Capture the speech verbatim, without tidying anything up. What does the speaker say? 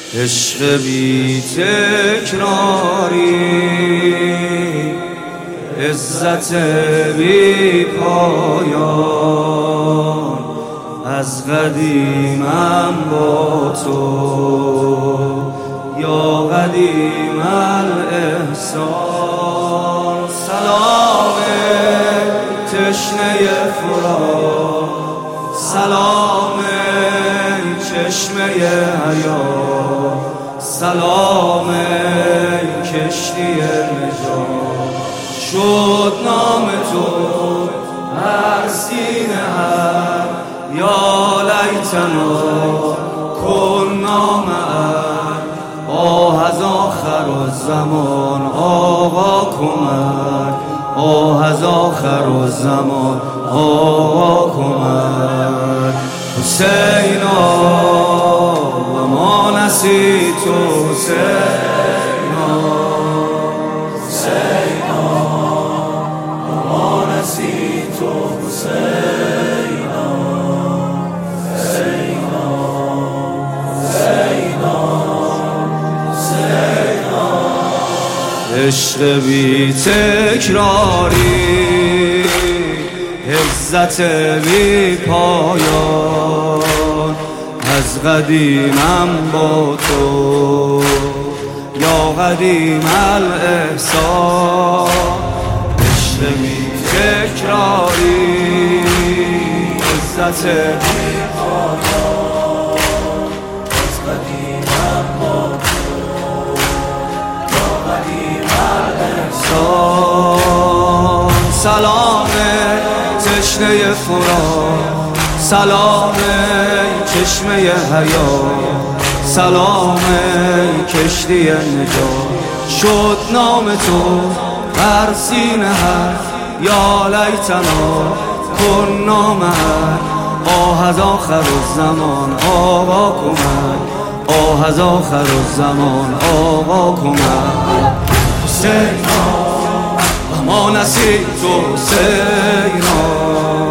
عشق بی تکراری، عزت بی پایان، از قدیمم با تو یا قدیم الاحسان. سلام تشنه فرات، سلام چشمه حیات، سلام کشتی نجات. شد نام تو هر سینه هر، یا لیتنا کنا معک. آه از آخر الزمان آقا کمک، آه از آخر الزمان آقا کمک. حسینا و ما نسیت حسینا، حسینا و ما نسیت حسینا، حسینا حسینا حسینا. عشق بی تکراری، عزت بی پایان، از قدیمم با تو یا قدیم الاحسان. عشق بی تکراری، عزت بی پایان، از قدیمم با تو یا قدیم الاحسان. سلام تشنه فرات، سلام چشمه حیات، سلام کشتی نجات. شد نام تو هر سینه هر، یا لیتنا کنا معک. آه از آخر الزمان آقا کمک، آه از آخر الزمان آقا کمک. حسینا و ما نسیت حسینا،